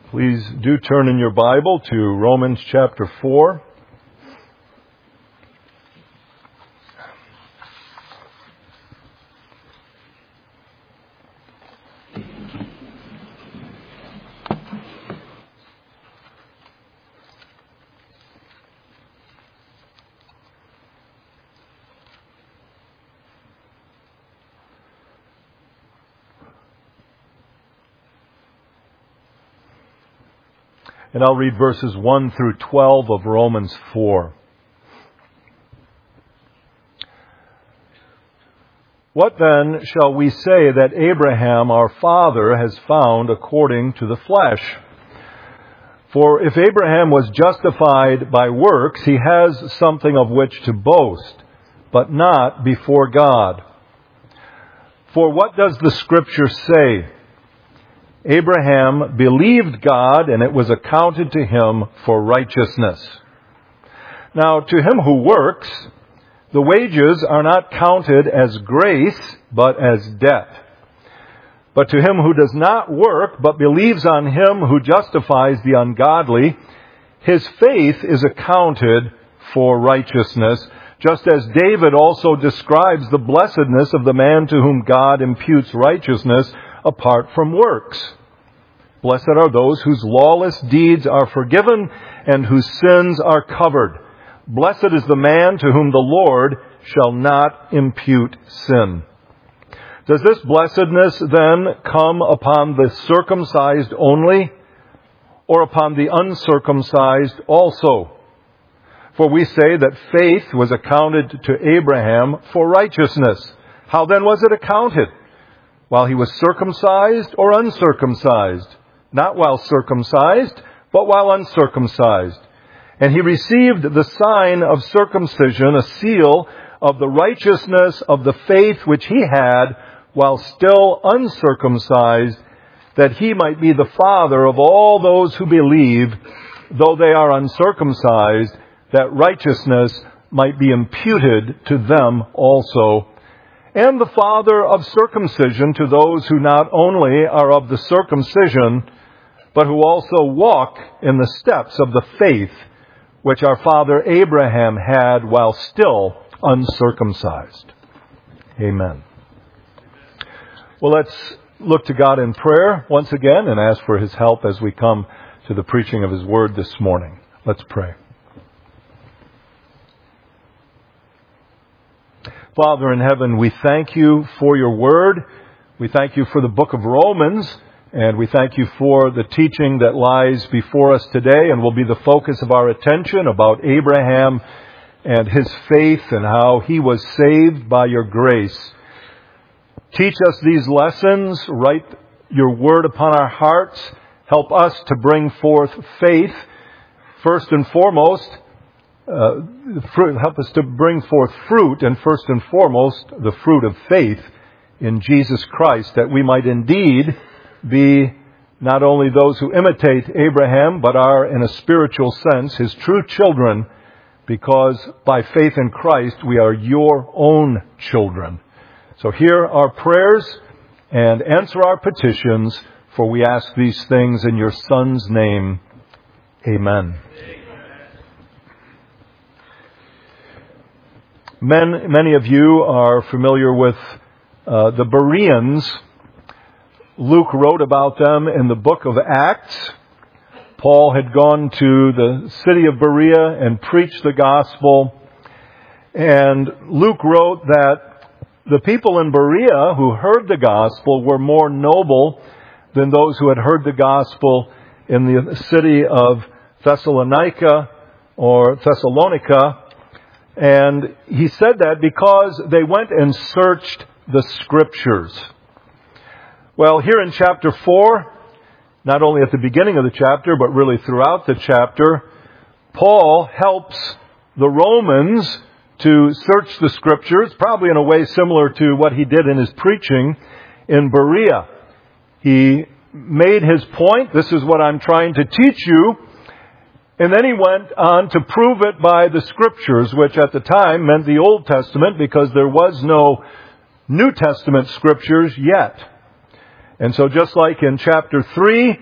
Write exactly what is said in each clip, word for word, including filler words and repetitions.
Please do turn in your Bible to Romans chapter four. And I'll read verses one through twelve of Romans four. What then shall we say that Abraham our father has found according to the flesh? For if Abraham was justified by works, he has something of which to boast, but not before God. For what does the Scripture say? Abraham believed God, and it was accounted to him for righteousness. Now, to him who works, the wages are not counted as grace, but as debt. But to him who does not work, but believes on him who justifies the ungodly, his faith is accounted for righteousness, just as David also describes the blessedness of the man to whom God imputes righteousness apart from works. Blessed are those whose lawless deeds are forgiven and whose sins are covered. Blessed is the man to whom the Lord shall not impute sin. Does this blessedness then come upon the circumcised only, or upon the uncircumcised also? For we say that faith was accounted to Abraham for righteousness. How then was it accounted? While he was circumcised or uncircumcised? Not while circumcised, but while uncircumcised. And he received the sign of circumcision, a seal of the righteousness of the faith which he had while still uncircumcised, that he might be the father of all those who believe, though they are uncircumcised, that righteousness might be imputed to them also. And the father of circumcision to those who not only are of the circumcision, but who also walk in the steps of the faith which our father Abraham had while still uncircumcised. Amen. Well, let's look to God in prayer once again and ask for His help as we come to the preaching of His Word this morning. Let's pray. Father in heaven, we thank You for Your Word. We thank You for the book of Romans, and we thank You for the teaching that lies before us today and will be the focus of our attention about Abraham and his faith and how he was saved by Your grace. Teach us these lessons. Write Your Word upon our hearts. Help us to bring forth faith. First and foremost, Uh, fruit, help us to bring forth fruit, and first and foremost, the fruit of faith in Jesus Christ, that we might indeed be not only those who imitate Abraham, but are, in a spiritual sense, his true children, because by faith in Christ, we are Your own children. So hear our prayers and answer our petitions, for we ask these things in Your Son's name. Amen. Many, many of you are familiar with uh, the Bereans. Luke wrote about them in the book of Acts. Paul had gone to the city of Berea and preached the gospel. And Luke wrote that the people in Berea who heard the gospel were more noble than those who had heard the gospel in the city of Thessalonica or Thessalonica. And he said that because they went and searched the Scriptures. Well, here in chapter four, not only at the beginning of the chapter, but really throughout the chapter, Paul helps the Romans to search the Scriptures, probably in a way similar to what he did in his preaching in Berea. He made his point, this is what I'm trying to teach you. And then he went on to prove it by the Scriptures, which at the time meant the Old Testament, because there was no New Testament Scriptures yet. And so just like in chapter three,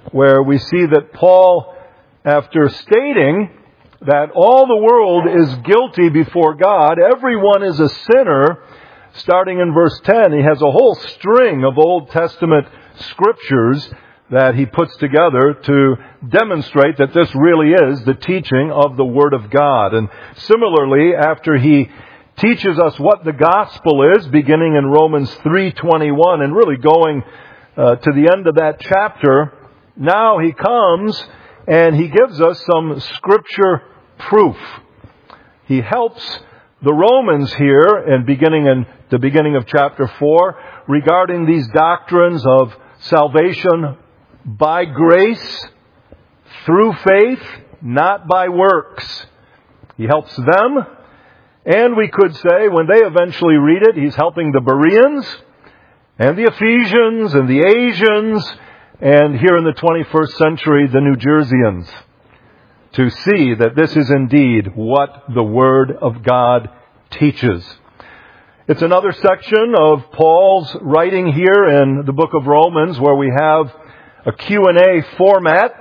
where we see that Paul, after stating that all the world is guilty before God, everyone is a sinner, starting in verse ten, he has a whole string of Old Testament scriptures that he puts together to demonstrate that this really is the teaching of the Word of God. And similarly, after he teaches us what the gospel is, beginning in Romans three twenty-one and really going uh, to the end of that chapter, now he comes and he gives us some scripture proof. He helps the Romans here, and beginning in the beginning of chapter four, regarding these doctrines of salvation by grace, through faith, not by works. He helps them, and we could say, when they eventually read it, he's helping the Bereans, and the Ephesians, and the Asians, and here in the twenty-first century, the New Jerseyans, to see that this is indeed what the Word of God teaches. It's another section of Paul's writing here in the book of Romans where we have a Q and A format.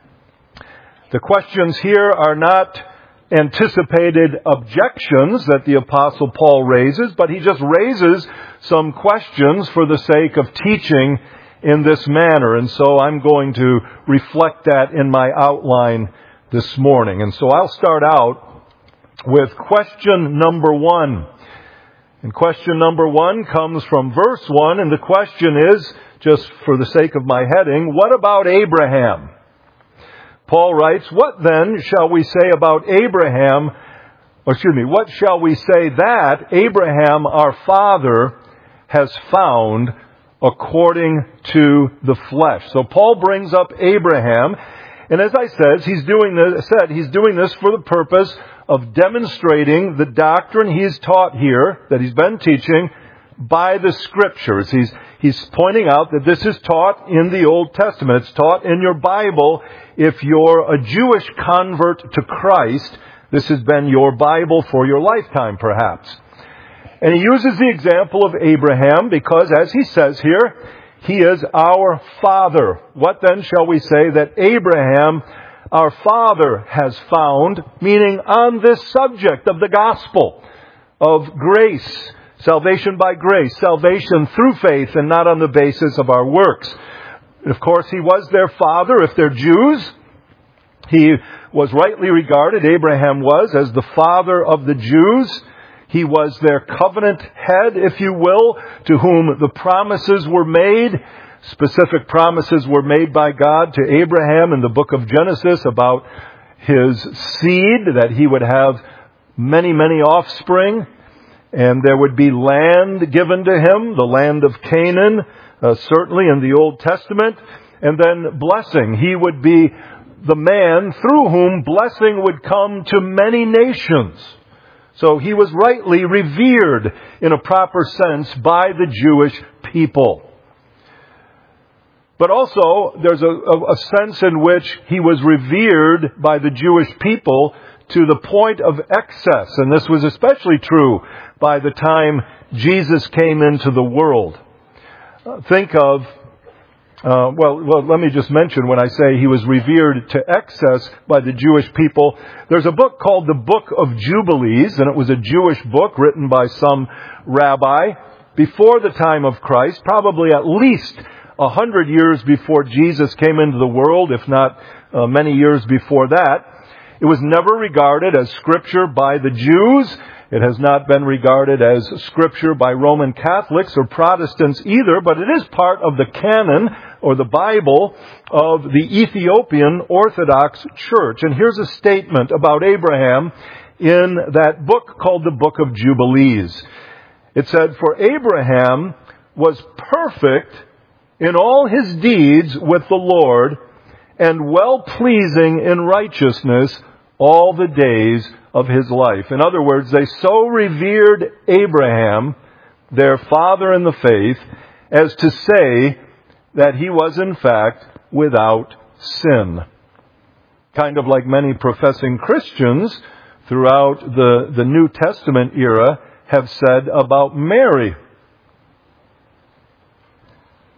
The questions here are not anticipated objections that the Apostle Paul raises, but he just raises some questions for the sake of teaching in this manner. And so I'm going to reflect that in my outline this morning. And so I'll start out with question number one. And question number one comes from verse one, and the question is, just for the sake of my heading, what about Abraham? Paul writes, what then shall we say about Abraham, or excuse me, what shall we say that Abraham our father has found according to the flesh? So Paul brings up Abraham, and as I said, he's doing this, said, he's doing this for the purpose of demonstrating the doctrine he's taught here, that he's been teaching, by the Scriptures. He's, he's pointing out that this is taught in the Old Testament. It's taught in your Bible. If you're a Jewish convert to Christ, this has been your Bible for your lifetime, perhaps. And he uses the example of Abraham because, as he says here, he is our father. What then shall we say that Abraham, our father, has found, meaning on this subject of the gospel, of grace, salvation by grace, salvation through faith and not on the basis of our works. Of course, he was their father. If they're Jews, he was rightly regarded, Abraham was, as the father of the Jews. He was their covenant head, if you will, to whom the promises were made. Specific promises were made by God to Abraham in the book of Genesis about his seed, that he would have many, many offspring, and there would be land given to him, the land of Canaan, uh, certainly in the Old Testament, and then blessing. He would be the man through whom blessing would come to many nations. So he was rightly revered in a proper sense by the Jewish people. But also, there's a, a, a sense in which he was revered by the Jewish people to the point of excess. And this was especially true by the time Jesus came into the world. Uh, think of, uh, well, well, let me just mention when I say he was revered to excess by the Jewish people. There's a book called the Book of Jubilees, and it was a Jewish book written by some rabbi before the time of Christ, probably at least a hundred years before Jesus came into the world, if not uh, many years before that. It was never regarded as Scripture by the Jews. It has not been regarded as Scripture by Roman Catholics or Protestants either, but it is part of the canon or the Bible of the Ethiopian Orthodox Church. And here's a statement about Abraham in that book called the Book of Jubilees. It said, "For Abraham was perfect in all his deeds with the Lord, and well-pleasing in righteousness all the days of his life." In other words, they so revered Abraham, their father in the faith, as to say that he was in fact without sin. Kind of like many professing Christians throughout the, the New Testament era have said about Mary,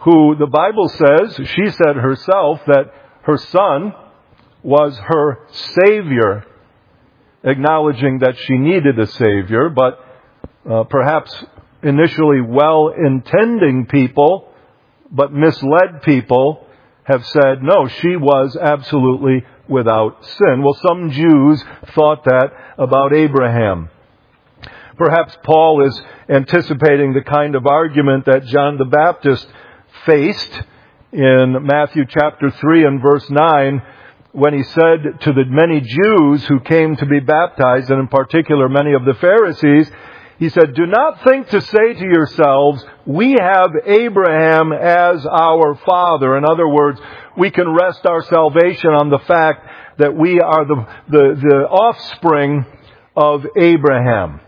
who the Bible says, she said herself that her son was her Savior, acknowledging that she needed a Savior, but uh, perhaps initially well-intending people, but misled people, have said, no, she was absolutely without sin. Well, some Jews thought that about Abraham. Perhaps Paul is anticipating the kind of argument that John the Baptist faced in Matthew chapter three and verse nine, when he said to the many Jews who came to be baptized, and in particular many of the Pharisees, he said, do not think to say to yourselves, we have Abraham as our father. In other words, we can rest our salvation on the fact that we are the, the, the offspring of Abraham.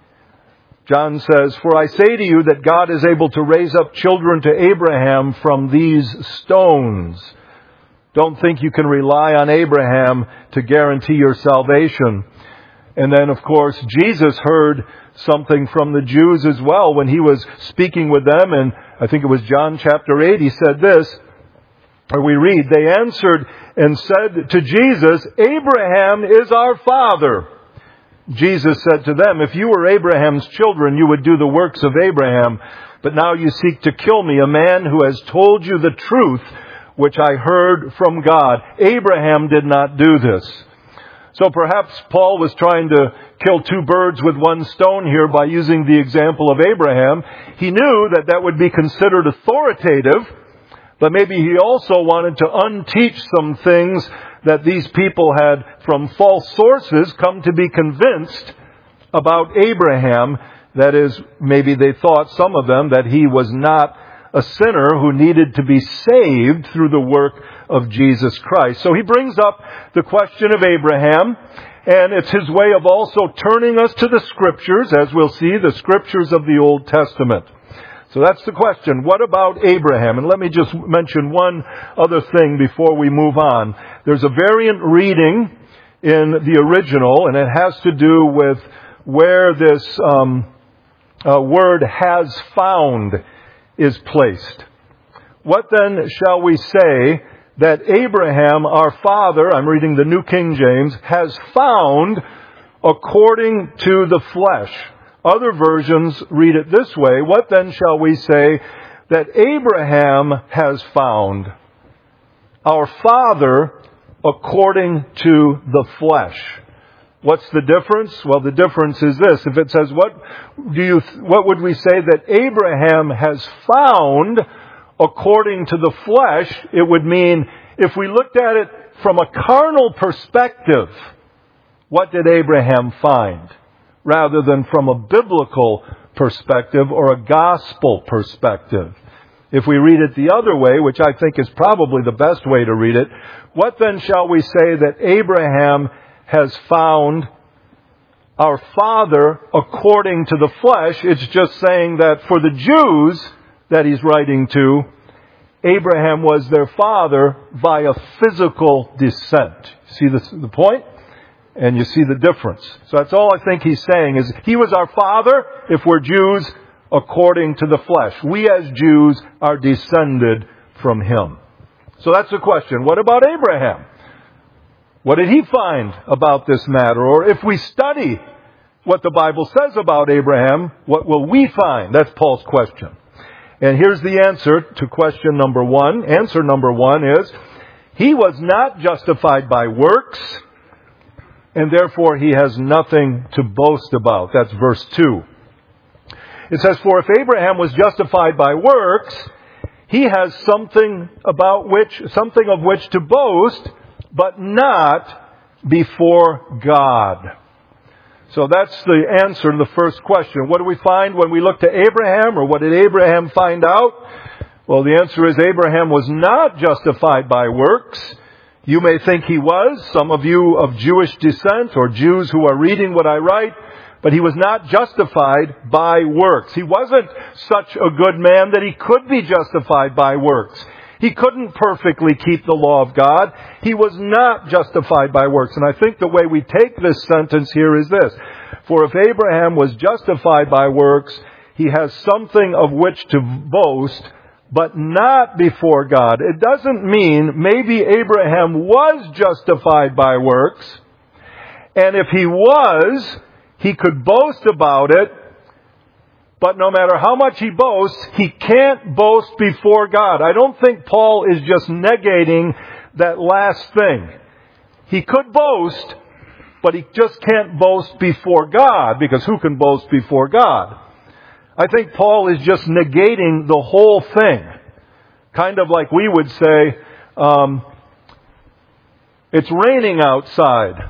John says, for I say to you that God is able to raise up children to Abraham from these stones. Don't think you can rely on Abraham to guarantee your salvation. And then, of course, Jesus heard something from the Jews as well when he was speaking with them. And I think it was John chapter eight. He said this, or we read, they answered and said to Jesus, Abraham is our father. Jesus said to them, if you were Abraham's children, you would do the works of Abraham. But now you seek to kill me, a man who has told you the truth, which I heard from God. Abraham did not do this. So perhaps Paul was trying to kill two birds with one stone here by using the example of Abraham. He knew that that would be considered authoritative, but maybe he also wanted to unteach some things that these people had from false sources come to be convinced about Abraham. That is, maybe they thought, some of them, that he was not a sinner who needed to be saved through the work of Jesus Christ. So he brings up the question of Abraham, and it's his way of also turning us to the Scriptures, as we'll see, the Scriptures of the Old Testament. So that's the question. What about Abraham? And let me just mention one other thing before we move on. There's a variant reading in the original, and it has to do with where this um, uh, word has found is placed. What then shall we say that Abraham, our father, I'm reading the New King James, has found according to the flesh? Other versions read it this way, what then shall we say that Abraham has found? Our father according to the flesh. What's the difference? Well, the difference is this. If it says, what do you, what would we say that Abraham has found according to the flesh? It would mean, if we looked at it from a carnal perspective, what did Abraham find? Rather than from a biblical perspective or a gospel perspective. If we read it the other way, which I think is probably the best way to read it, what then shall we say that Abraham has found? Our father according to the flesh? It's just saying that for the Jews that he's writing to, Abraham was their father via physical descent. See the, the point? And you see the difference. So that's all I think he's saying is he was our father if we're Jews according to the flesh. We as Jews are descended from him. So that's the question. What about Abraham? What did he find about this matter? Or if we study what the Bible says about Abraham, what will we find? That's Paul's question. And here's the answer to question number one. Answer number one is, he was not justified by works, and therefore he has nothing to boast about. That's verse two. It says, for if Abraham was justified by works, he has something about which, something of which to boast, but not before God. So that's the answer to the first question. What do we find when we look to Abraham, or what did Abraham find out? Well, the answer is Abraham was not justified by works. You may think he was, some of you of Jewish descent or Jews who are reading what I write, but he was not justified by works. He wasn't such a good man that he could be justified by works. He couldn't perfectly keep the law of God. He was not justified by works. And I think the way we take this sentence here is this. For if Abraham was justified by works, he has something of which to boast, but not before God. It doesn't mean maybe Abraham was justified by works, and if he was, he could boast about it, but no matter how much he boasts, he can't boast before God. I don't think Paul is just negating that last thing. He could boast, but he just can't boast before God, because who can boast before God? I think Paul is just negating the whole thing. Kind of like we would say, um, it's raining outside.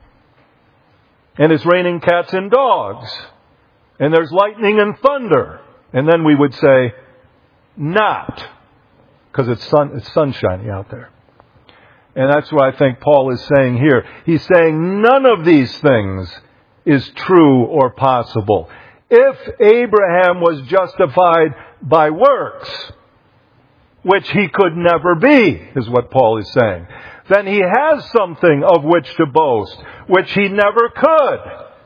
And it's raining cats and dogs. And there's lightning and thunder. And then we would say, not. Because it's sun, it's sunshiny out there. And that's what I think Paul is saying here. He's saying none of these things is true or possible. If Abraham was justified by works, which he could never be, is what Paul is saying, then he has something of which to boast, which he never could.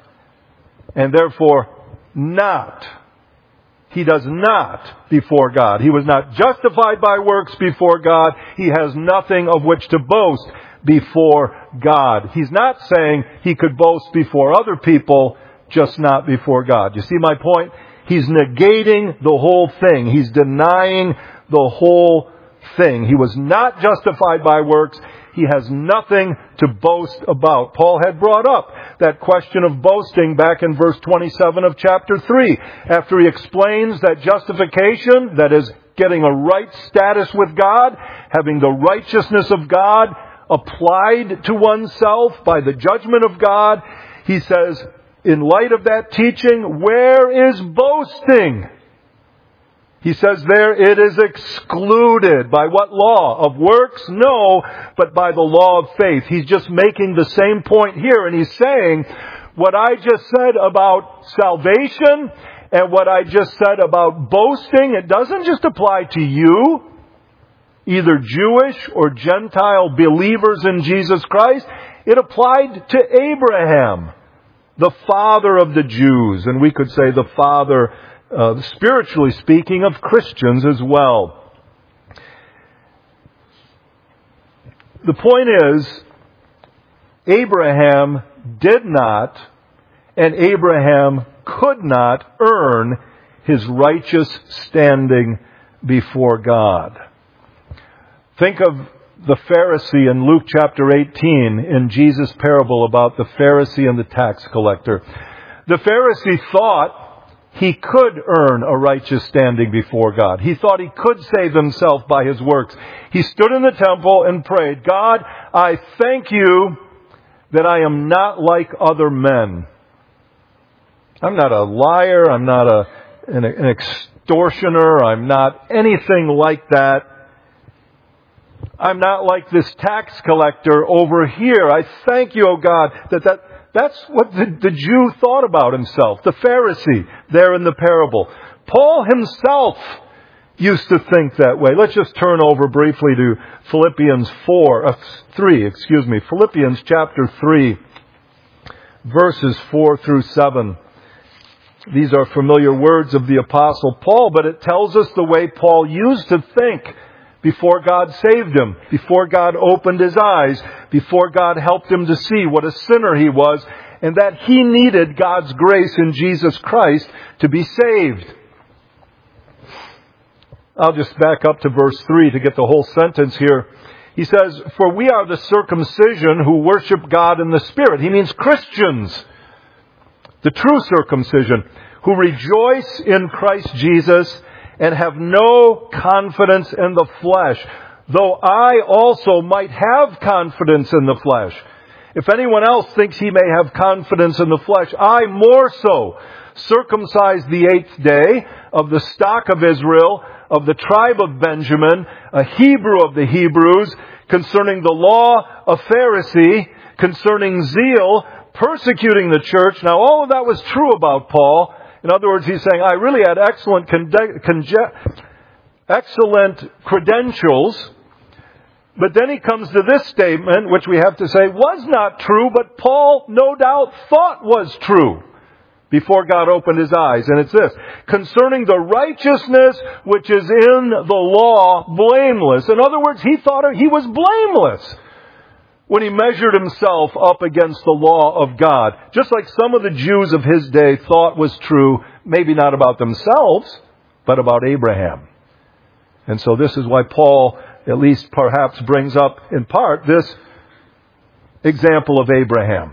And therefore, not. He does not before God. He was not justified by works before God. He has nothing of which to boast before God. He's not saying he could boast before other people, just not before God. You see my point? He's negating the whole thing. He's denying the whole thing. He was not justified by works. He has nothing to boast about. Paul had brought up that question of boasting back in verse twenty-seven of chapter three. After he explains that justification, that is getting a right status with God, having the righteousness of God applied to oneself by the judgment of God, he says, in light of that teaching, where is boasting? He says there it is excluded. By what law? Of works? No, but by the law of faith. He's just making the same point here, and he's saying what I just said about salvation and what I just said about boasting, it doesn't just apply to you, either Jewish or Gentile believers in Jesus Christ. It applied to Abraham, the father of the Jews, and we could say the father, uh, spiritually speaking, of Christians as well. The point is, Abraham did not, and Abraham could not earn his righteous standing before God. Think of the Pharisee in Luke chapter eighteen, in Jesus' parable about the Pharisee and the tax collector. The Pharisee thought he could earn a righteous standing before God. He thought he could save himself by his works. He stood in the temple and prayed, God, I thank you that I am not like other men. I'm not a liar. I'm not a, an, an extortioner. I'm not anything like that. I'm not like this tax collector over here. I thank you, O God, that, that that's what the, the Jew thought about himself, the Pharisee there in the parable. Paul himself used to think that way. Let's just turn over briefly to Philippians four, uh, three, excuse me, Philippians chapter three, verses four through seven. These are familiar words of the Apostle Paul, but it tells us the way Paul used to think before God saved him, before God opened his eyes, before God helped him to see what a sinner he was, and that he needed God's grace in Jesus Christ to be saved. I'll just back up to verse three to get the whole sentence here. He says, for we are the circumcision who worship God in the Spirit. He means Christians. The true circumcision, who rejoice in Christ Jesus and have no confidence in the flesh, though I also might have confidence in the flesh. If anyone else thinks he may have confidence in the flesh, I more so, circumcised the eighth day, of the stock of Israel, of the tribe of Benjamin, a Hebrew of the Hebrews, concerning the law, a Pharisee, concerning zeal, persecuting the church. Now, all of that was true about Paul. In other words, he's saying, I really had excellent conde- conge- excellent credentials. But then he comes to this statement, which we have to say was not true, but Paul no doubt thought was true. before God opened his eyes. And it's this: concerning the righteousness which is in the law, blameless. In other words, he thought he was blameless when he measured himself up against the law of God. Just like some of the Jews of his day thought was true, maybe not about themselves, but about Abraham. And so this is why Paul, at least perhaps, brings up in part this example of Abraham.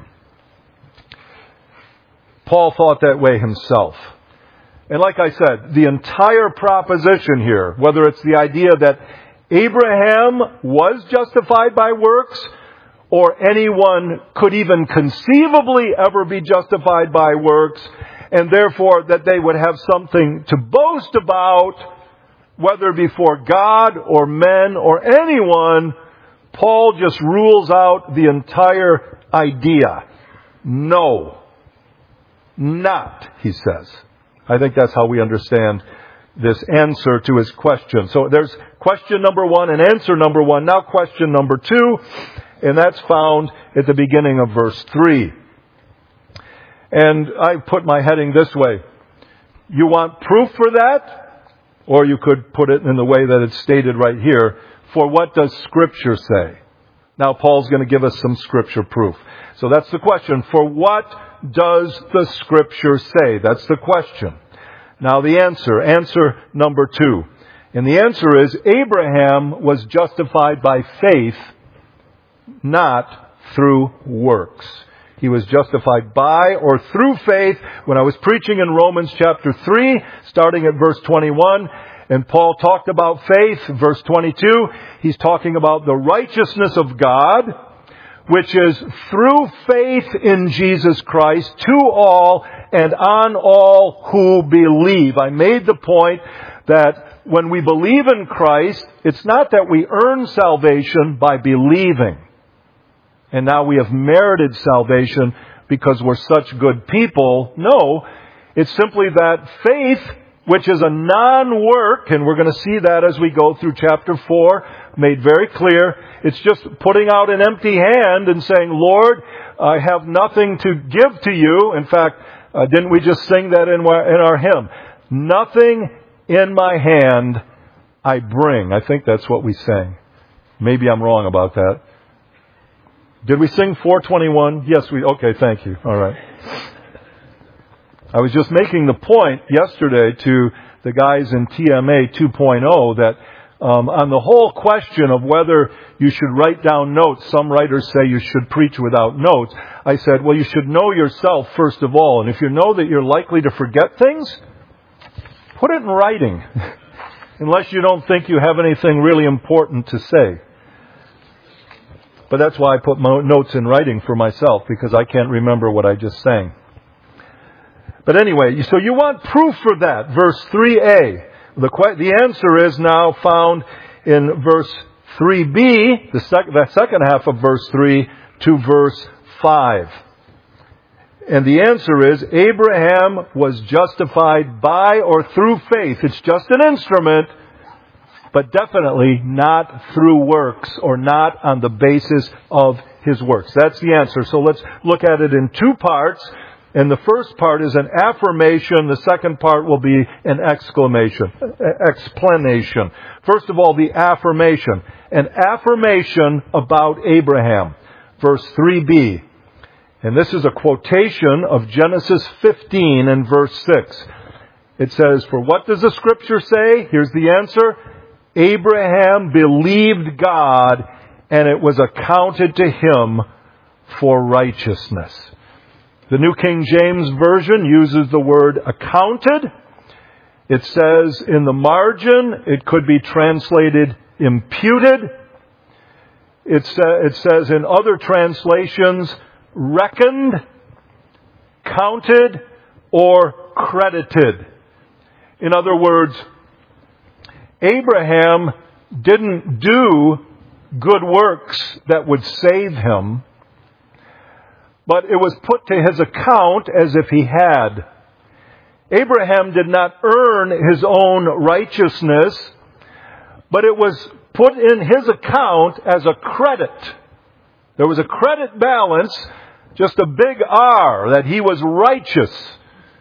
Paul thought that way himself. And like I said, the entire proposition here, whether it's the idea that Abraham was justified by works, or anyone could even conceivably ever be justified by works, and therefore that they would have something to boast about, whether before God or men or anyone, Paul just rules out the entire idea. No. Not, he says. I think that's how we understand this answer to his question. So there's question number one and answer number one. Now question number two, and that's found at the beginning of verse three. And I put my heading this way: you want proof for that? Or you could put it in the way that it's stated right here: for what does Scripture say? Now Paul's going to give us some Scripture proof. So that's the question. For what does the Scripture say? That's the question. Now the answer, answer number two. And the answer is, Abraham was justified by faith, not through works. He was justified by or through faith. When I was preaching in Romans chapter three, starting at verse twenty-one, and Paul talked about faith, verse twenty-two, he's talking about the righteousness of God, which is through faith in Jesus Christ to all and on all who believe. I made the point that when we believe in Christ, it's not that we earn salvation by believing. And now we have merited salvation because we're such good people. No, it's simply that faith, which is a non-work, and we're going to see that as we go through chapter four, made very clear. It's just putting out an empty hand and saying, Lord, I have nothing to give to you. In fact, uh, didn't we just sing that in our, in our hymn? Nothing in my hand I bring. I think that's what we sang. Maybe I'm wrong about that. Did we sing four twenty-one? Yes, we, okay, thank you. All right. I was just making the point yesterday to the guys in T M A two point oh that um, on the whole question of whether you should write down notes, some writers say you should preach without notes. I said, well, you should know yourself first of all. And if you know that you're likely to forget things, put it in writing. Unless you don't think you have anything really important to say. But that's why I put notes in writing for myself, because I can't remember what I just sang. But anyway, so you want proof for that. Verse three a. The, the answer is now found in verse three b, the, sec, the second half of verse three, to verse five. And the answer is, Abraham was justified by or through faith. It's just an instrument, but definitely not through works, or not on the basis of his works. That's the answer. So let's look at it in two parts. And the first part is an affirmation. The second part will be an exclamation, explanation. First of all, the affirmation. An affirmation about Abraham. Verse three b. And this is a quotation of Genesis fifteen and verse six. It says, for what does the Scripture say? Here's the answer. Abraham believed God, and it was accounted to him for righteousness. The New King James Version uses the word accounted. It says in the margin, it could be translated imputed. It, sa- it says in other translations, reckoned, counted, or credited. In other words, Abraham didn't do good works that would save him, but it was put to his account as if he had. Abraham did not earn his own righteousness, but it was put in his account as a credit. There was a credit balance, just a big R, that he was righteous.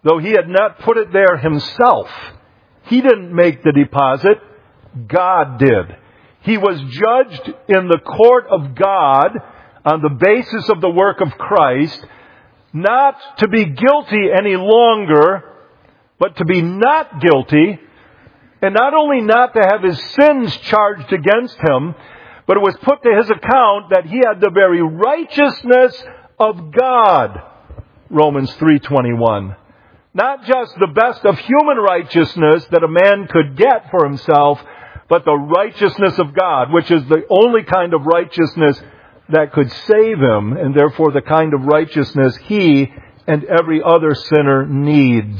though he had not put it there himself. He didn't make the deposit. God did. He was judged in the court of God on the basis of the work of Christ, not to be guilty any longer, but to be not guilty, and not only not to have his sins charged against him, but it was put to his account that he had the very righteousness of God. Romans three twenty-one. Not just the best of human righteousness that a man could get for himself, but the righteousness of God, which is the only kind of righteousness that could save him, and therefore the kind of righteousness he and every other sinner needs.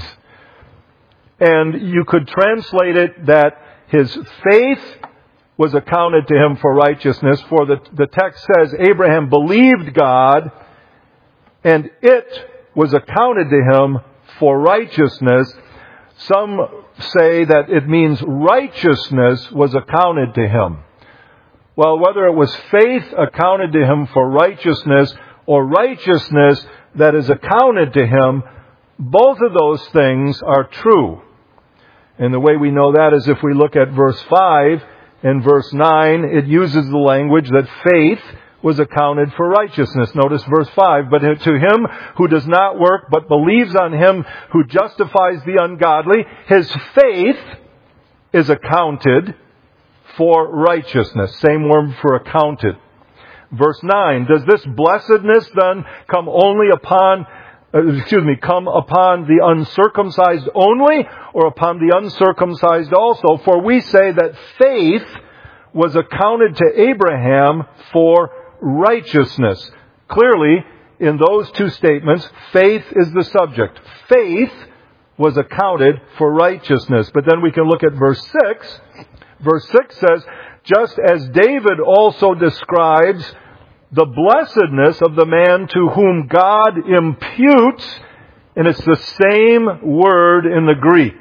And you could translate it that his faith was accounted to him for righteousness, for the, the text says Abraham believed God, and it was accounted to him for righteousness. Some say that it means righteousness was accounted to him. Well, whether it was faith accounted to him for righteousness or righteousness that is accounted to him, both of those things are true. And the way we know that is if we look at verse five and verse nine, it uses the language that faith was accounted for righteousness. Notice verse five, but to him who does not work but believes on him who justifies the ungodly, his faith is accounted for righteousness. Same word for accounted. Verse nine, does this blessedness then come only upon, uh, excuse me, come upon the uncircumcised only, or upon the uncircumcised also? For we say that faith was accounted to Abraham for righteousness. Clearly, in those two statements, faith is the subject. Faith was accounted for righteousness. But then we can look at verse six. Verse six says, just as David also describes the blessedness of the man to whom God imputes, and it's the same word in the Greek.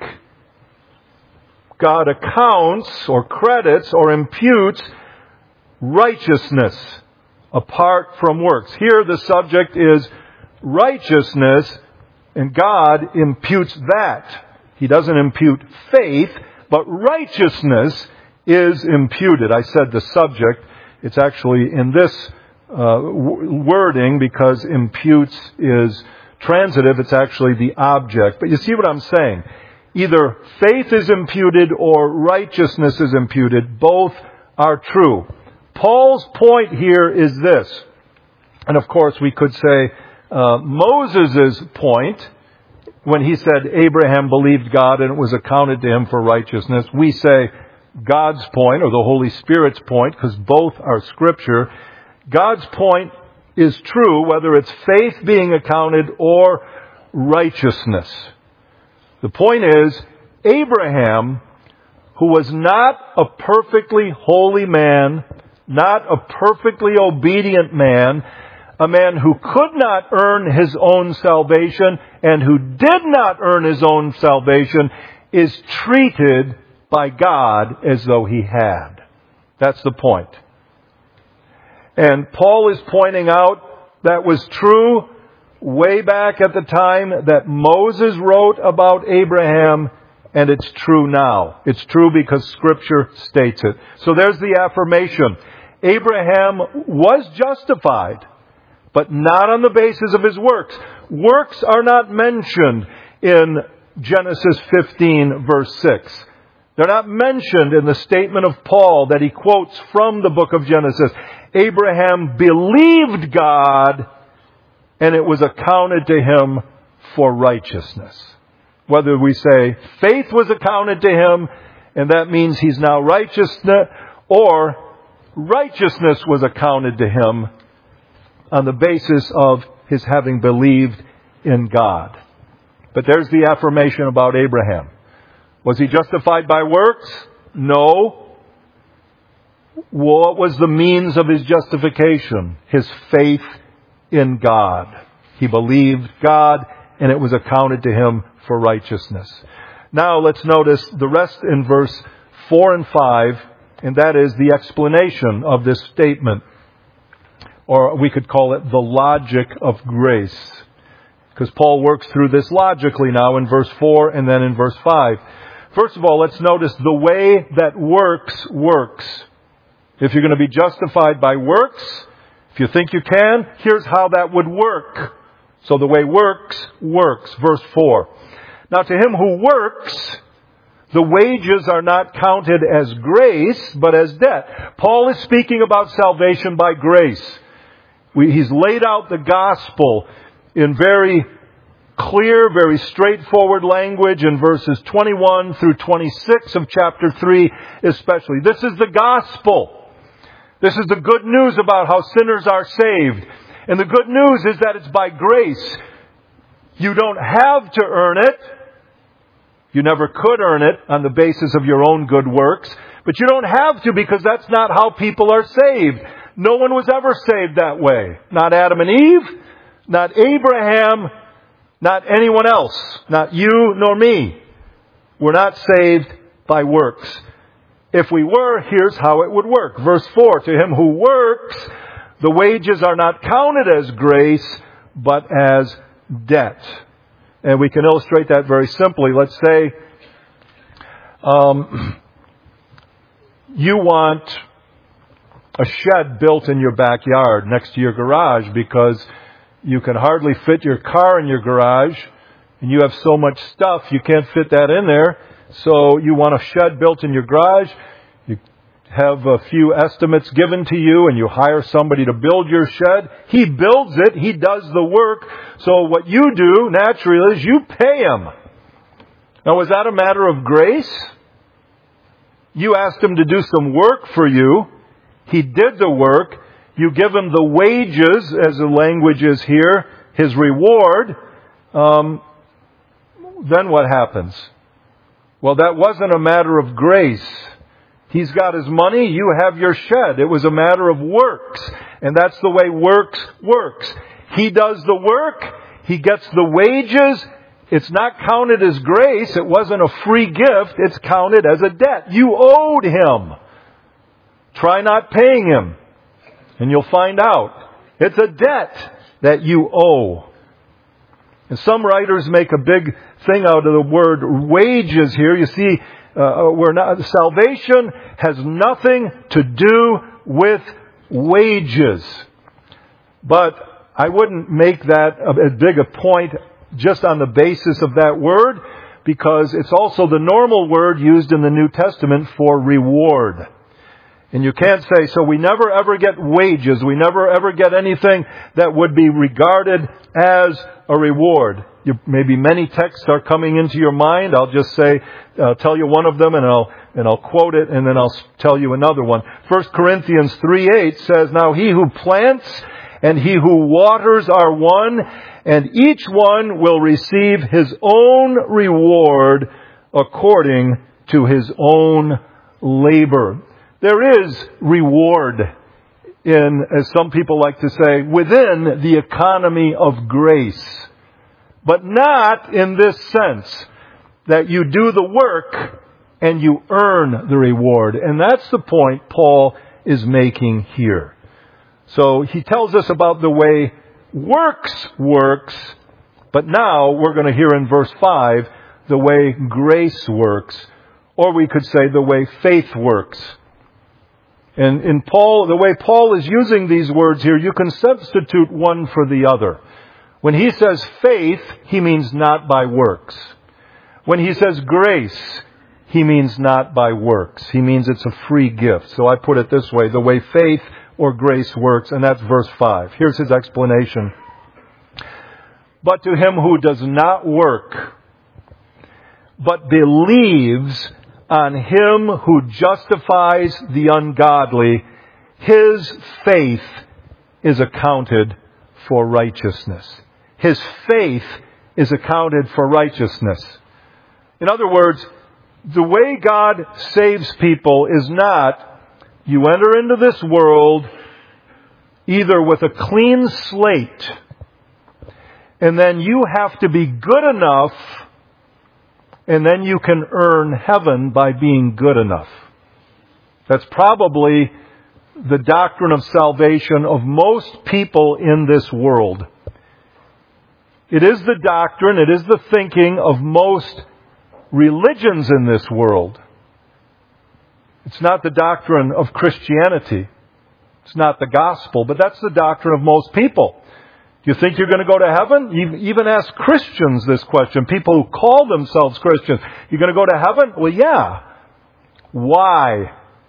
God accounts or credits or imputes righteousness apart from works. Here the subject is righteousness, and God imputes that. He doesn't impute faith, but righteousness is imputed. I said the subject. It's actually in this uh, wording, because imputes is transitive. It's actually the object. But you see what I'm saying? Either faith is imputed or righteousness is imputed. Both are true. Paul's point here is this. And of course we could say uh, Moses' point, when he said Abraham believed God and it was accounted to him for righteousness. We say God's point, or the Holy Spirit's point, because both are Scripture. God's point is true, whether it's faith being accounted or righteousness. The point is, Abraham, who was not a perfectly holy man, not a perfectly obedient man, a man who could not earn his own salvation and who did not earn his own salvation, is treated by God as though he had. That's the point. And Paul is pointing out that was true way back at the time that Moses wrote about Abraham, and it's true now. It's true because Scripture states it. So there's the affirmation. Abraham was justified, but not on the basis of his works. Works are not mentioned in Genesis fifteen, verse six. They're not mentioned in the statement of Paul that he quotes from the book of Genesis. Abraham believed God, and it was accounted to him for righteousness. Whether we say faith was accounted to him, and that means he's now righteous, or righteousness was accounted to him on the basis of his having believed in God. But there's the affirmation about Abraham. Was he justified by works? No. What was the means of his justification? His faith in God. He believed God, and it was accounted to him for righteousness. Now let's notice the rest in verse four and five, and that is the explanation of this statement. Or we could call it the logic of grace. Because Paul works through this logically now in verse four and then in verse five. First of all, let's notice the way that works works. If you're going to be justified by works, if you think you can, here's how that would work. So the way works, works. Verse four. Now to him who works, the wages are not counted as grace, but as debt. Paul is speaking about salvation by grace. We, he's laid out the gospel in very clear, very straightforward language in verses twenty-one through twenty-six of chapter three especially. This is the gospel. This is the good news about how sinners are saved. And the good news is that it's by grace. You don't have to earn it. You never could earn it on the basis of your own good works. But you don't have to, because that's not how people are saved. No one was ever saved that way. Not Adam and Eve, not Abraham, not anyone else. Not you nor me. We're not saved by works. If we were, here's how it would work. Verse four, to him who works, the wages are not counted as grace, but as debt. And we can illustrate that very simply. Let's say um, you want a shed built in your backyard next to your garage because you can hardly fit your car in your garage and you have so much stuff you can't fit that in there. So you want a shed built in your garage. You have a few estimates given to you and you hire somebody to build your shed. He builds it. He does the work. So what you do naturally is you pay him. Now, is that a matter of grace? You asked him to do some work for you. He did the work. You give him the wages, as the language is here, his reward. Um, then what happens? Well, that wasn't a matter of grace. He's got his money, you have your shed. It was a matter of works. And that's the way works works. He does the work, he gets the wages. It's not counted as grace. It wasn't a free gift. It's counted as a debt. You owed him. Try not paying him, and you'll find out. It's a debt that you owe. And some writers make a big thing out of the word wages here. You see, uh, we're not, salvation has nothing to do with wages. But I wouldn't make that a, a big a point just on the basis of that word, because it's also the normal word used in the New Testament for reward. And you can't say, so we never ever get wages, we never ever get anything that would be regarded as a reward. You, maybe many texts are coming into your mind. I'll just say, uh, tell you one of them, and I'll and I'll quote it, and then I'll tell you another one. First Corinthians three eight says, now he who plants and he who waters are one, and each one will receive his own reward according to his own labor. There is reward in, as some people like to say, within the economy of grace. But not in this sense that you do the work and you earn the reward. And that's the point Paul is making here. So he tells us about the way works works, but now we're going to hear in verse five the way grace works, or we could say the way faith works. And in Paul, the way Paul is using these words here, you can substitute one for the other. When he says faith, he means not by works. When he says grace, he means not by works. He means it's a free gift. So I put it this way, the way faith or grace works, and that's verse five. Here's his explanation. But to him who does not work, but believes on him who justifies the ungodly, his faith is accounted for righteousness. His faith is accounted for righteousness. In other words, the way God saves people is not you enter into this world either with a clean slate, and then you have to be good enough, and then you can earn heaven by being good enough. That's probably the doctrine of salvation of most people in this world. It is the doctrine, it is the thinking of most religions in this world. It's not the doctrine of Christianity. It's not the gospel, but that's the doctrine of most people. You think you're going to go to heaven? You even ask Christians this question. People who call themselves Christians. You're going to go to heaven? Well, yeah. Why?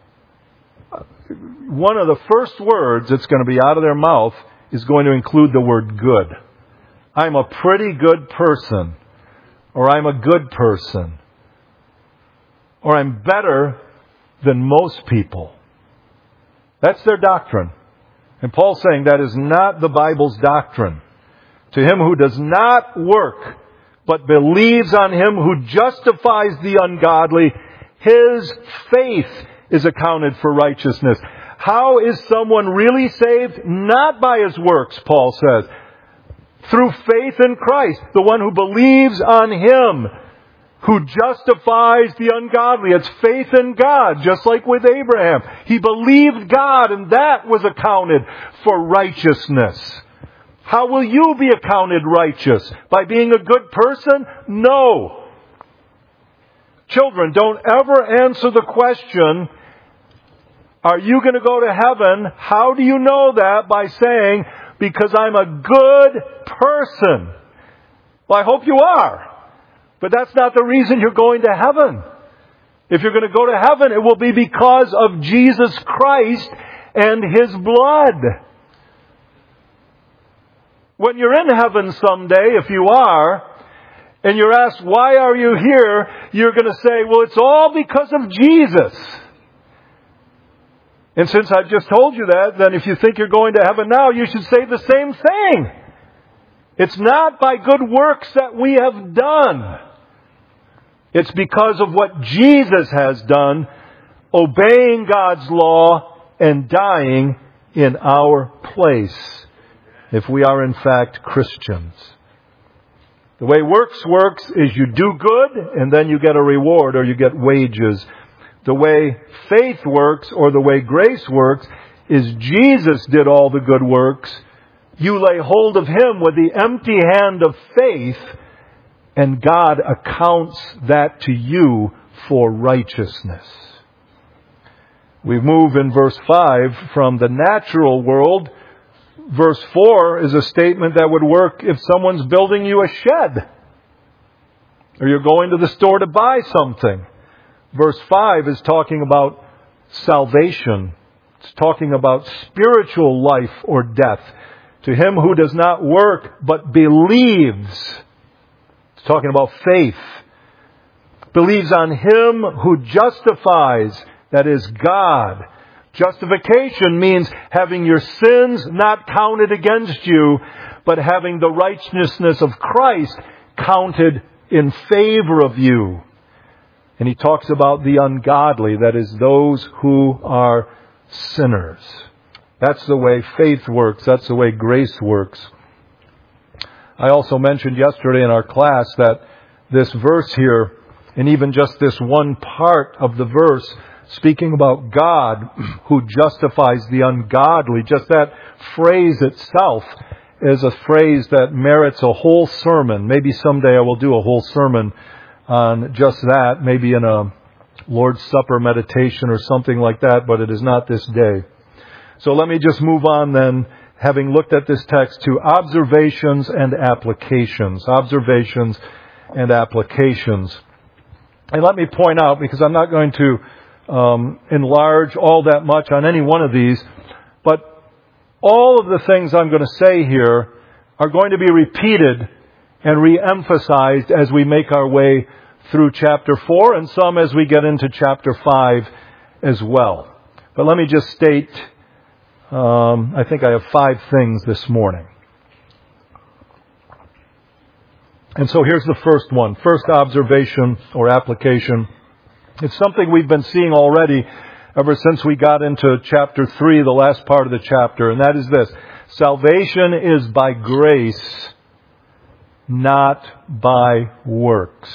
One of the first words that's going to be out of their mouth is going to include the word good. I'm a pretty good person. Or I'm a good person. Or I'm better than most people. That's their doctrine. And Paul's saying that is not the Bible's doctrine. To him who does not work, but believes on him who justifies the ungodly, his faith is accounted for righteousness. How is someone really saved? Not by his works, Paul says. Through faith in Christ, the one who believes on him, who justifies the ungodly. It's faith in God, just like with Abraham. He believed God, and that was accounted for righteousness. How will you be accounted righteous? By being a good person? No. Children, don't ever answer the question, are you going to go to heaven? How do you know that? By saying, because I'm a good person. Well, I hope you are. But that's not the reason you're going to heaven. If you're going to go to heaven, it will be because of Jesus Christ and His blood. When you're in heaven someday, if you are, and you're asked, why are you here? You're going to say, well, it's all because of Jesus. And since I've just told you that, then if you think you're going to heaven now, you should say the same thing. It's not by good works that we have done. It's because of what Jesus has done, obeying God's law and dying in our place, if we are in fact Christians. The way works works is you do good and then you get a reward or you get wages. The way faith works or the way grace works is Jesus did all the good works. You lay hold of Him with the empty hand of faith, and God accounts that to you for righteousness. We move in verse five from the natural world. Verse four is a statement that would work if someone's building you a shed, or you're going to the store to buy something. Verse five is talking about salvation. It's talking about spiritual life or death. To him who does not work but believes. It's talking about faith. Believes on Him who justifies, that is God. Justification means having your sins not counted against you, but having the righteousness of Christ counted in favor of you. And he talks about the ungodly, that is, those who are sinners. That's the way faith works. That's the way grace works. I also mentioned yesterday in our class that this verse here, and even just this one part of the verse, speaking about God who justifies the ungodly, just that phrase itself is a phrase that merits a whole sermon. Maybe someday I will do a whole sermon on just that, maybe in a Lord's Supper meditation or something like that, but it is not this day. So let me just move on then, having looked at this text, to observations and applications. Observations and applications. And let me point out, because I'm not going to um, enlarge all that much on any one of these, but all of the things I'm going to say here are going to be repeated and re-emphasized as we make our way through chapter four, and some as we get into chapter five as well. But let me just state, um, I think I have five things this morning. And so here's the first one. First observation or application. It's something we've been seeing already ever since we got into chapter three, the last part of the chapter, and that is this. Salvation is by grace, not by works.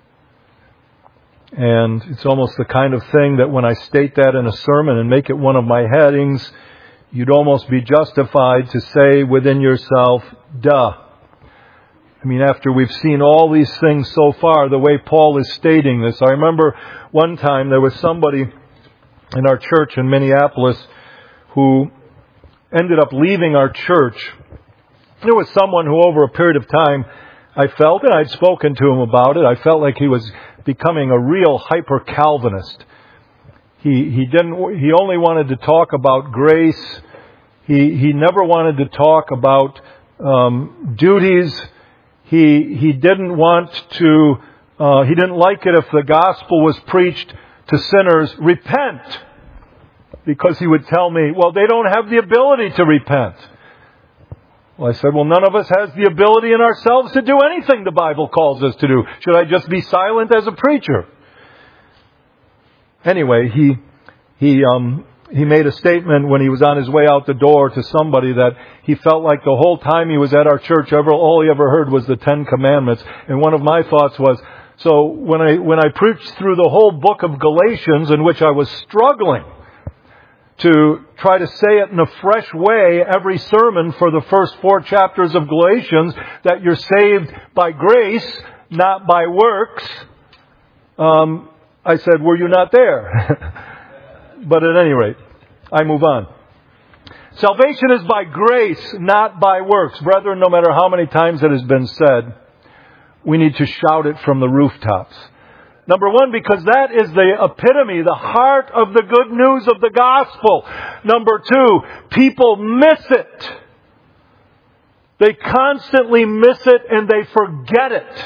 And it's almost the kind of thing that when I state that in a sermon and make it one of my headings, you'd almost be justified to say within yourself, duh. I mean, after we've seen all these things so far, the way Paul is stating this, I remember one time there was somebody in our church in Minneapolis who ended up leaving our church. There was someone who over a period of time, I felt, and I'd spoken to him about it, I felt like he was becoming a real hyper-Calvinist. He, he didn't, he only wanted to talk about grace. He, he never wanted to talk about, um, duties. He, he didn't want to, uh, he didn't like it if the gospel was preached to sinners, repent. Because he would tell me, well, they don't have the ability to repent. Well, I said, well, none of us has the ability in ourselves to do anything the Bible calls us to do. Should I just be silent as a preacher? Anyway, he, he, um, he made a statement when he was on his way out the door to somebody that he felt like the whole time he was at our church, ever, all he ever heard was the Ten Commandments. And one of my thoughts was, so when I, when I preached through the whole book of Galatians, in which I was struggling to try to say it in a fresh way, every sermon for the first four chapters of Galatians, that you're saved by grace, not by works, um, I said, were you not there? But at any rate, I move on. Salvation is by grace, not by works. Brethren, no matter how many times it has been said, we need to shout it from the rooftops. Number one, because that is the epitome, the heart of the good news of the gospel. Number two, people miss it. They constantly miss it and they forget it.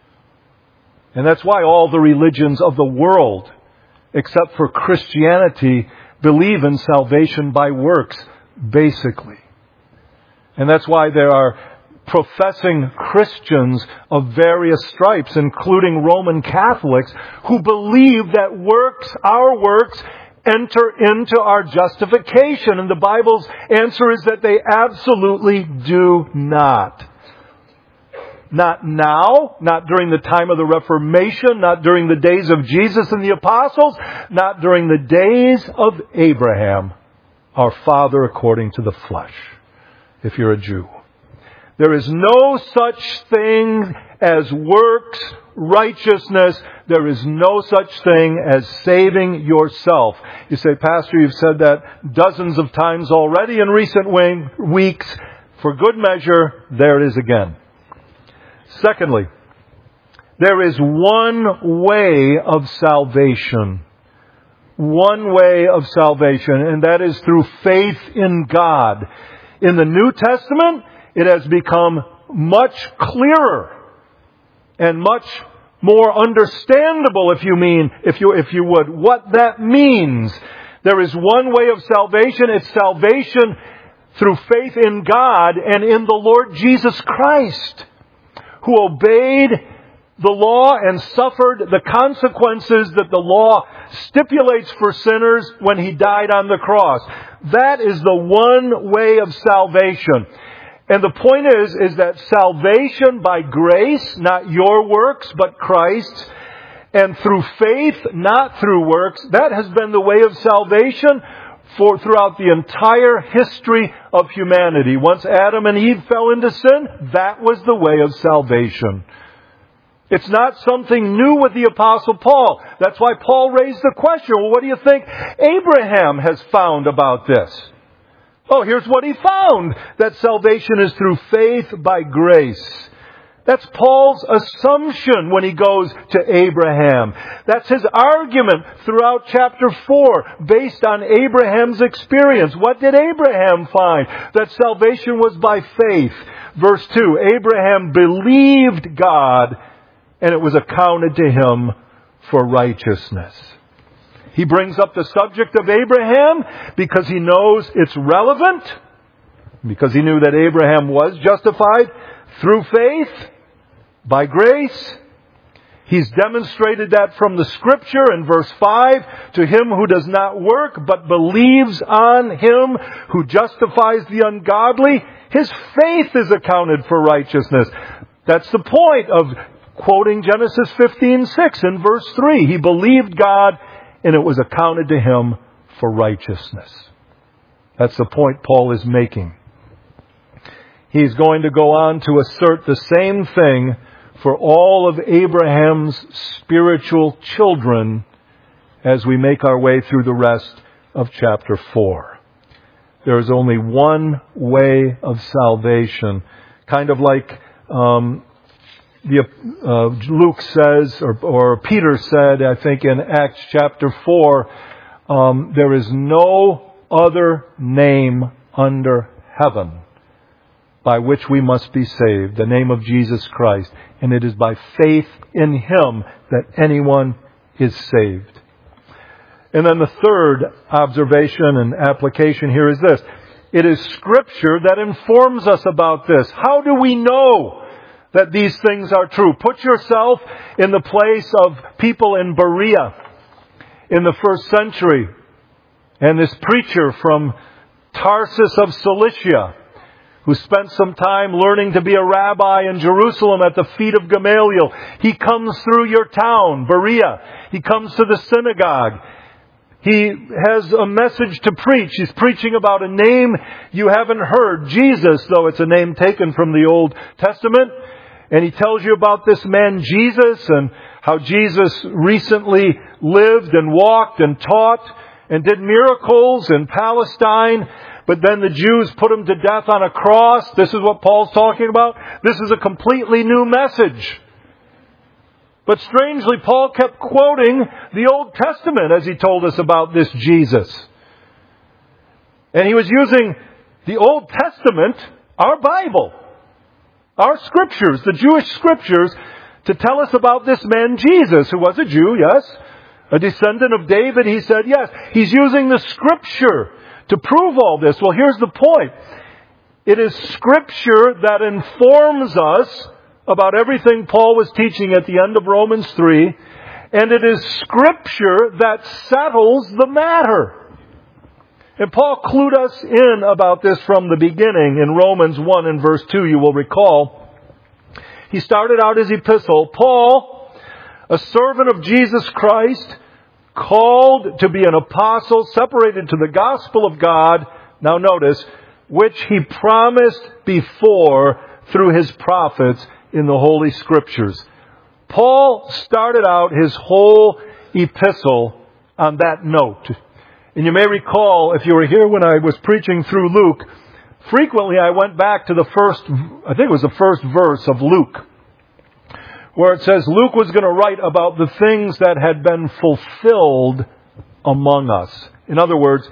And that's why all the religions of the world, except for Christianity, believe in salvation by works, basically. And that's why there are professing Christians of various stripes, including Roman Catholics, who believe that works, our works, enter into our justification. And the Bible's answer is that they absolutely do not. Not now, not during the time of the Reformation, not during the days of Jesus and the apostles, not during the days of Abraham, our father according to the flesh, if you're a Jew. There is no such thing as works righteousness. There is no such thing as saving yourself. You say, Pastor, you've said that dozens of times already in recent weeks. For good measure, there it is again. Secondly, there is one way of salvation. One way of salvation, and that is through faith in God. In the New Testament, it has become much clearer and much more understandable, if you mean, if you, if you would, what that means. There is one way of salvation. It's salvation through faith in God and in the Lord Jesus Christ, who obeyed the law and suffered the consequences that the law stipulates for sinners when He died on the cross. That is the one way of salvation. And the point is, is that salvation by grace, not your works, but Christ's, and through faith, not through works, that has been the way of salvation for throughout the entire history of humanity. Once Adam and Eve fell into sin, that was the way of salvation. It's not something new with the Apostle Paul. That's why Paul raised the question, well, what do you think Abraham has found about this? Oh, here's what he found, that salvation is through faith by grace. That's Paul's assumption when he goes to Abraham. That's his argument throughout chapter four, based on Abraham's experience. What did Abraham find? That salvation was by faith. Verse two, Abraham believed God, and it was accounted to him for righteousness. He brings up the subject of Abraham because he knows it's relevant, because he knew that Abraham was justified through faith, by grace. He's demonstrated that from the Scripture in verse five. To him who does not work but believes on Him who justifies the ungodly, his faith is accounted for righteousness. That's the point of quoting Genesis fifteen six in verse three. He believed God and it was accounted to him for righteousness. That's the point Paul is making. he's going to go on to assert the same thing for all of Abraham's spiritual children as we make our way through the rest of chapter four. There is only one way of salvation. Kind of like um, the, uh, Luke says, or, or Peter said, I think in Acts chapter four, um, there is no other name under heaven by which we must be saved, the name of Jesus Christ. And it is by faith in Him that anyone is saved. And then the third observation and application here is this. It is Scripture that informs us about this. How do we know that these things are true? Put yourself in the place of people in Berea in the first century. And this preacher from Tarsus of Cilicia, who spent some time learning to be a rabbi in Jerusalem at the feet of Gamaliel. He comes through your town, Berea. He comes to the synagogue. He has a message to preach. He's preaching about a name you haven't heard, Jesus, though it's a name taken from the Old Testament. And he tells you about this man Jesus and how Jesus recently lived and walked and taught and did miracles in Palestine. But then the Jews put him to death on a cross. This is what Paul's talking about. This is a completely new message. But strangely, Paul kept quoting the Old Testament as he told us about this Jesus. And he was using the Old Testament, our Bible, our Scriptures, the Jewish Scriptures, to tell us about this man Jesus, who was a Jew, yes, a descendant of David. He said, yes, he's using the Scripture to prove all this. Well, here's the point. It is Scripture that informs us about everything Paul was teaching at the end of Romans three, and it is Scripture that settles the matter. And Paul clued us in about this from the beginning in Romans one and verse two, you will recall. He started out his epistle, Paul, a servant of Jesus Christ, called to be an apostle, separated to the gospel of God, now notice, which he promised before through his prophets in the Holy Scriptures. Paul started out his whole epistle on that note. And you may recall, if you were here when I was preaching through Luke, frequently I went back to the first, I think it was the first verse of Luke, where it says Luke was going to write about the things that had been fulfilled among us. In other words,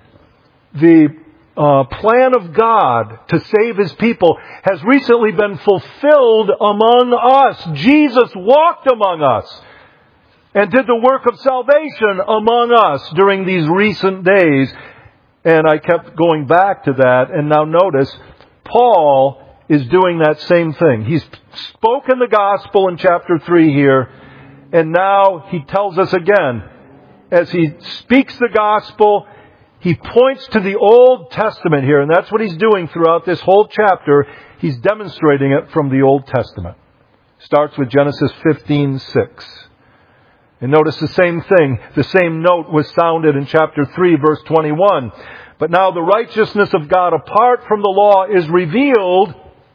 the uh, plan of God to save His people has recently been fulfilled among us. Jesus walked among us and did the work of salvation among us during these recent days. And I kept going back to that. And now notice, Paul is doing that same thing. He's spoken the gospel in chapter three here, and now he tells us again, as he speaks the gospel, he points to the Old Testament here, and that's what he's doing throughout this whole chapter. He's demonstrating it from the Old Testament. Starts with Genesis fifteen six. And notice the same thing, the same note was sounded in chapter three, verse twenty-one. But now the righteousness of God apart from the law is revealed,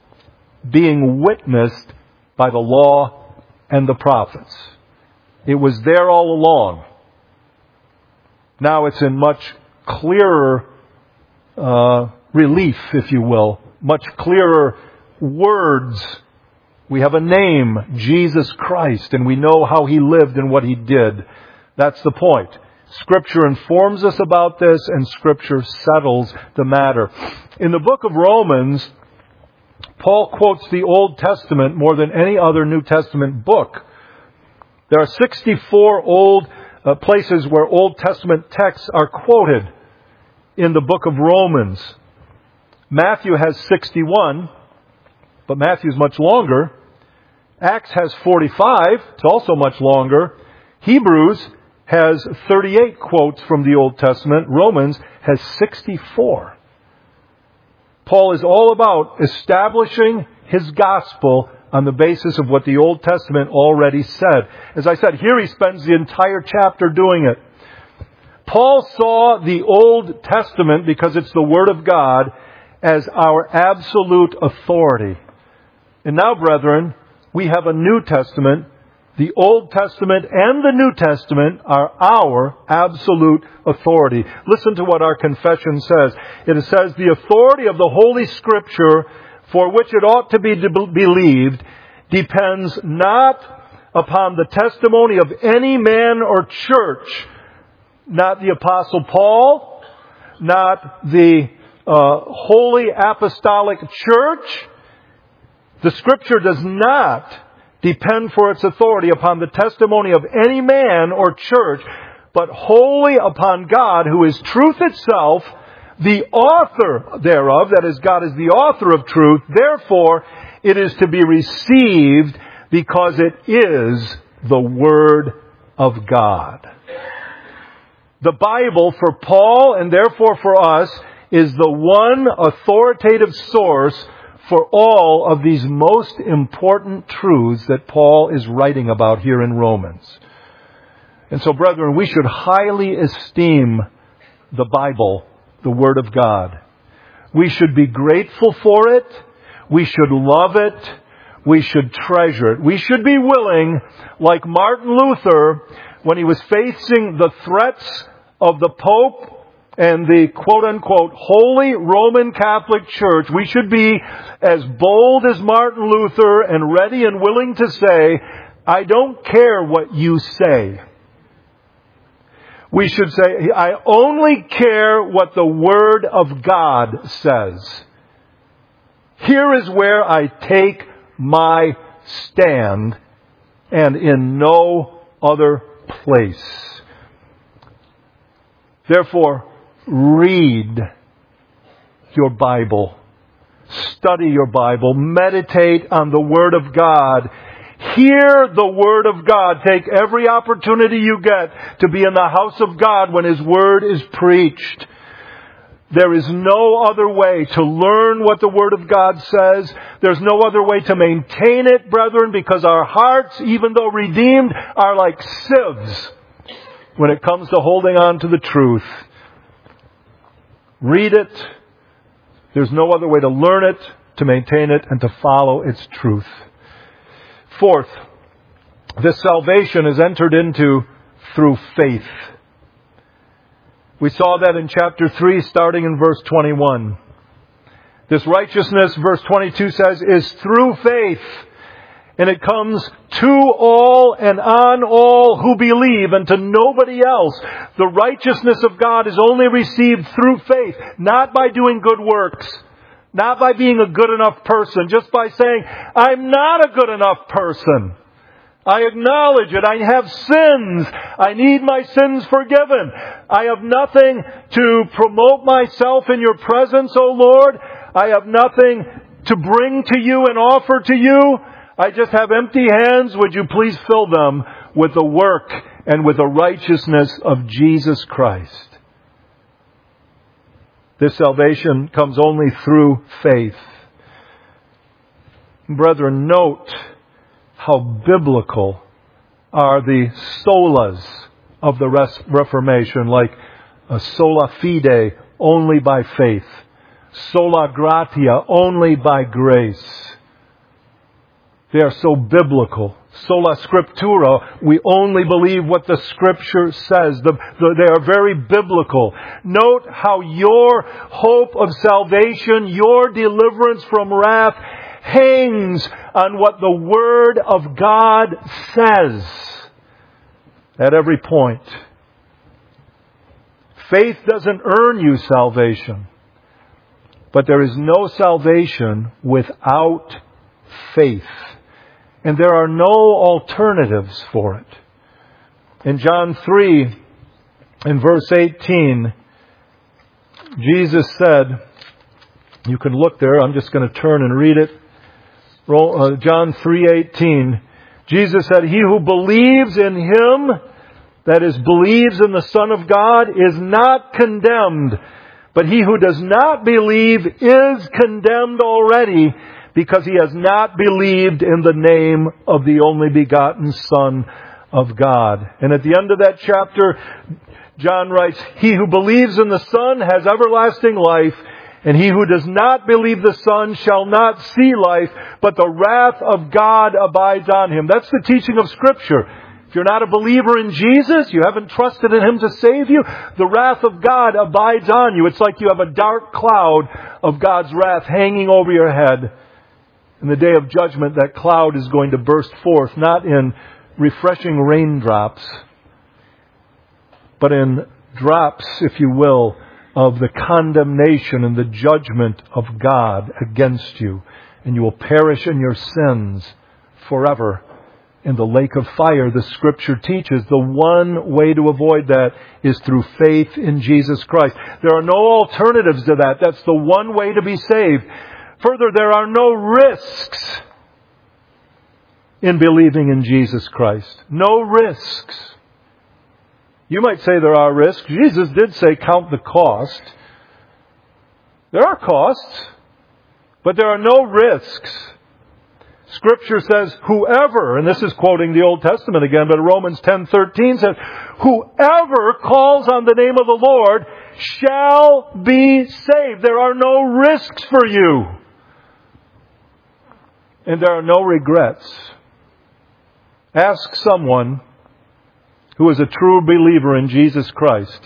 being witnessed by the law and the prophets. It was there all along. Now it's in much clearer uh, relief, if you will, much clearer words. We have a name, Jesus Christ, and we know how He lived and what He did. That's the point. Scripture informs us about this, and Scripture settles the matter. In the book of Romans, Paul quotes the Old Testament more than any other New Testament book. There are sixty-four old uh, places where Old Testament texts are quoted in the book of Romans. Matthew has sixty-one, but Matthew's much longer. Acts has forty-five, it's also much longer. Hebrews has thirty-eight quotes from the Old Testament. Romans has sixty-four. Paul is all about establishing his gospel on the basis of what the Old Testament already said. As I said, here he spends the entire chapter doing it. Paul saw the Old Testament, because it's the Word of God, as our absolute authority. And now, brethren, we have a New Testament. The Old Testament and the New Testament are our absolute authority. Listen to what our confession says. It says, the authority of the Holy Scripture, for which it ought to be believed, depends not upon the testimony of any man or church, not the Apostle Paul, not the uh, Holy Apostolic Church. The Scripture does not depend for its authority upon the testimony of any man or church, but wholly upon God, who is truth itself, the author thereof, that is, God is the author of truth. Therefore, it is to be received because it is the Word of God. The Bible for Paul, and therefore for us, is the one authoritative source for all of these most important truths that Paul is writing about here in Romans. And so, brethren, we should highly esteem the Bible, the Word of God. We should be grateful for it. We should love it. We should treasure it. We should be willing, like Martin Luther, when he was facing the threats of the Pope and the quote-unquote Holy Roman Catholic Church, we should be as bold as Martin Luther and ready and willing to say, I don't care what you say. We should say, I only care what the Word of God says. Here is where I take my stand, and in no other place. Therefore, read your Bible. Study your Bible. Meditate on the Word of God. Hear the Word of God. Take every opportunity you get to be in the house of God when His Word is preached. There is no other way to learn what the Word of God says. There's no other way to maintain it, brethren, because our hearts, even though redeemed, are like sieves when it comes to holding on to the truth. Read it. There's no other way to learn it, to maintain it, and to follow its truth. Fourth, this salvation is entered into through faith. We saw that in chapter three, starting in verse twenty-one. This righteousness, verse twenty-two says, is through faith. And it comes to all and on all who believe, and to nobody else. The righteousness of God is only received through faith, not by doing good works, not by being a good enough person, just by saying, I'm not a good enough person. I acknowledge it. I have sins. I need my sins forgiven. I have nothing to promote myself in your presence, O Lord. I have nothing to bring to you and offer to you. I just have empty hands. Would you please fill them with the work and with the righteousness of Jesus Christ? This salvation comes only through faith. Brethren, note how biblical are the solas of the Reformation, like a sola fide, only by faith. Sola gratia, only by grace. They are so biblical. Sola scriptura, we only believe what the Scripture says. The, the, they are very biblical. Note how your hope of salvation, your deliverance from wrath, hangs on what the Word of God says at every point. Faith doesn't earn you salvation, but there is no salvation without faith. And there are no alternatives for it. In John three, in verse eighteen, Jesus said, you can look there, I'm just going to turn and read it. John three eighteen, Jesus said, he who believes in Him, that is, believes in the Son of God, is not condemned. But he who does not believe is condemned already, because he has not believed in the name of the only begotten Son of God. And at the end of that chapter, John writes, he who believes in the Son has everlasting life, And he who does not believe the Son shall not see life, but the wrath of God abides on him. That's the teaching of Scripture. If you're not a believer in Jesus, you haven't trusted in Him to save you, the wrath of God abides on you. It's like you have a dark cloud of God's wrath hanging over your head. In the day of judgment, that cloud is going to burst forth, not in refreshing raindrops, but in drops, if you will, of the condemnation and the judgment of God against you. And you will perish in your sins forever in the lake of fire. The Scripture teaches the one way to avoid that is through faith in Jesus Christ. There are no alternatives to that. That's the one way to be saved. Further, there are no risks in believing in Jesus Christ. No risks. You might say there are risks. Jesus did say count the cost. There are costs, but there are no risks. Scripture says, whoever, and this is quoting the Old Testament again, but Romans ten thirteen says, whoever calls on the name of the Lord shall be saved. There are no risks for you. And there are no regrets. Ask someone who is a true believer in Jesus Christ.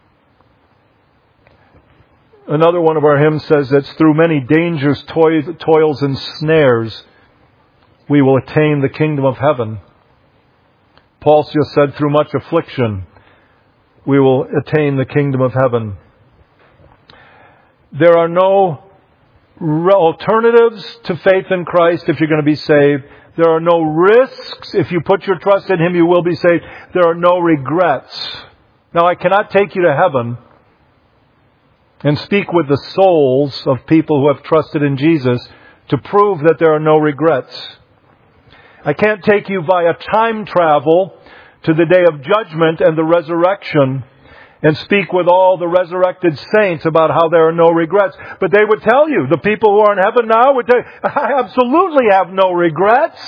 Another one of our hymns says that through many dangers, toils, and snares, we will attain the kingdom of heaven. Paul just said, through much affliction, we will attain the kingdom of heaven. There are no alternatives to faith in Christ if you're going to be saved. There are no risks. If you put your trust in Him, you will be saved. There are no regrets. Now, I cannot take you to heaven and speak with the souls of people who have trusted in Jesus to prove that there are no regrets. I can't take you via time travel to the day of judgment and the resurrection and speak with all the resurrected saints about how there are no regrets. But they would tell you, the people who are in heaven now would tell you, I absolutely have no regrets.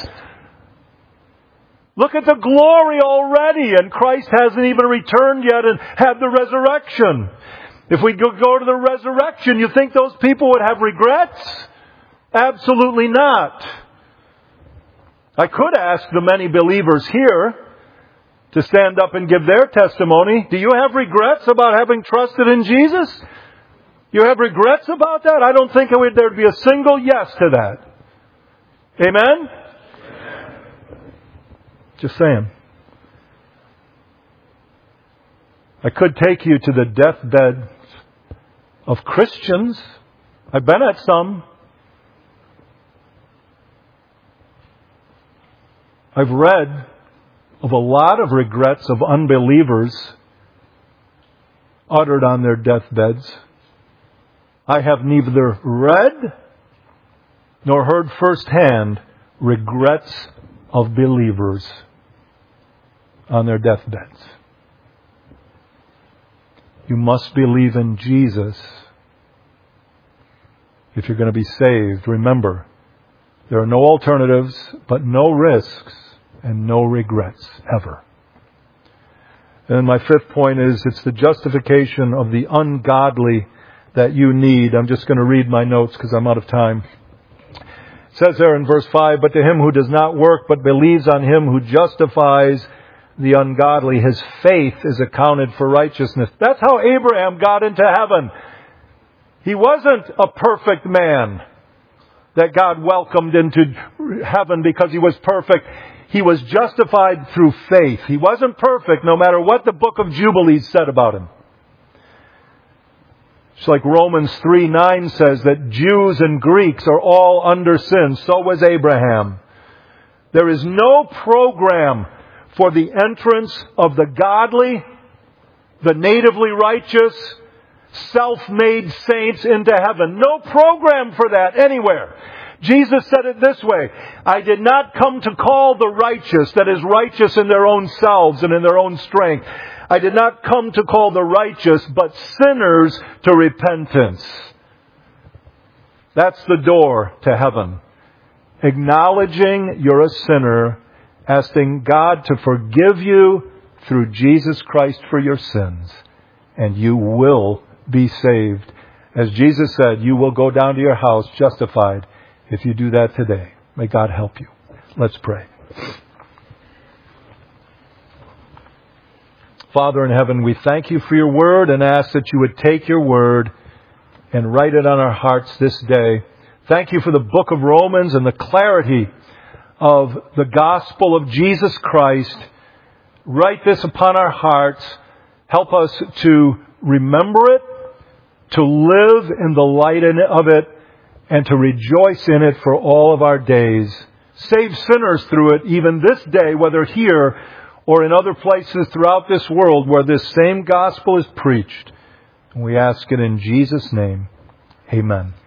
Look at the glory already, and Christ hasn't even returned yet and had the resurrection. If we go to the resurrection, you think those people would have regrets? Absolutely not. I could ask the many believers here to stand up and give their testimony. Do you have regrets about having trusted in Jesus? You have regrets about that? I don't think there'd be a single yes to that. Amen? Amen. Just saying. I could take you to the deathbed of Christians. I've been at some. I've read of a lot of regrets of unbelievers uttered on their deathbeds. I have neither read nor heard firsthand regrets of believers on their deathbeds. You must believe in Jesus if you're going to be saved. Remember, there are no alternatives, but no risks and no regrets ever. And my fifth point is, it's the justification of the ungodly that you need. I'm just going to read my notes because I'm out of time. It says there in verse five, but to him who does not work but believes on Him who justifies the ungodly, his faith is accounted for righteousness. That's how Abraham got into heaven. He wasn't a perfect man that God welcomed into heaven because he was perfect. He was justified through faith. He wasn't perfect no matter what the book of Jubilees said about him. It's like Romans three nine says that Jews and Greeks are all under sin. So was Abraham. There is no program for the entrance of the godly, the natively righteous, self-made saints into heaven. No program for that anywhere. Jesus said it this way, I did not come to call the righteous, that is righteous in their own selves and in their own strength. I did not come to call the righteous, but sinners to repentance. That's the door to heaven. Acknowledging you're a sinner, asking God to forgive you through Jesus Christ for your sins, and you will be saved. As Jesus said, you will go down to your house justified if you do that today. May God help you. Let's pray. Father in heaven, we thank you for your word and ask that you would take your word and write it on our hearts this day. Thank you for the book of Romans and the clarity of the gospel of Jesus Christ. Write this upon our hearts. Help us to remember it, to live in the light of it, and to rejoice in it for all of our days. Save sinners through it even this day, whether here or in other places throughout this world where this same gospel is preached. And we ask it in Jesus' name. Amen.